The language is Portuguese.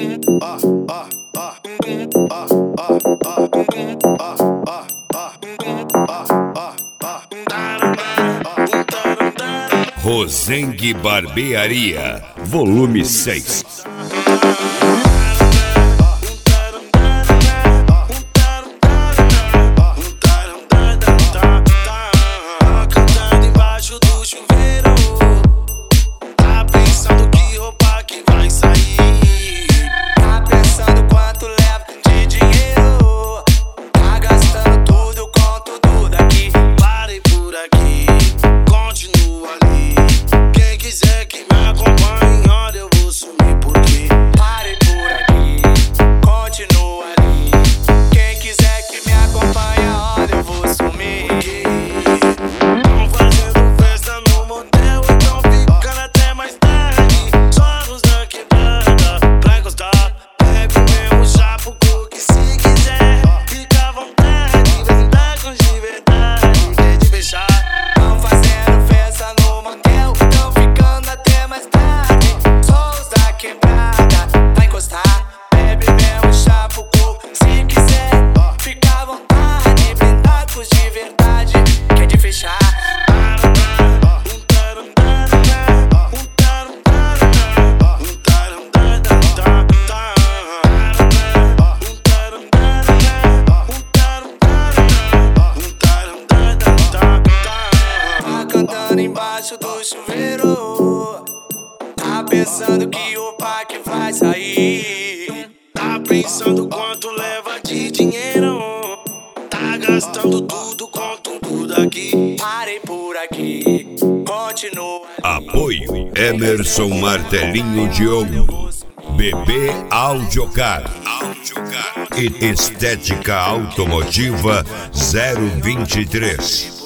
Rosengue Barbearia, volume 6. Cantando embaixo do chuveiro, tá pensando que roupa que vai sair, tá pensando quanto leva de dinheiro, tá gastando tudo com tudo daqui. Parei por aqui, continua ali. Quem quiser que me acompanhe, olha, eu vou sumir porque parei por aqui, continua ali. Quem quiser que me acompanhe, olha, eu vou sumir. Tão fazendo festa no motel, então ficando até mais tarde. Só os da quebrada pra encostar. Pega o mesmo chapo que se quiser, fica à vontade. Vem dar com de verdade, quer te fechar. Tão fazendo festa no motel, tão ficando até mais tarde. Só os da quebrada pra encostar. Bebe mesmo chapo se quiser, fica à vontade. Brindar com de verdade, quer te fechar. Tá cantando embaixo do chuveiro, tá pensando que roupa que vai sair, tá pensando quanto leva de dinheiro, tá gastando tudo com tudo daqui. Parei por aqui, continua. Apoio Emerson Martelinho Diogo, BB Audiocar e Estética Automotiva 023.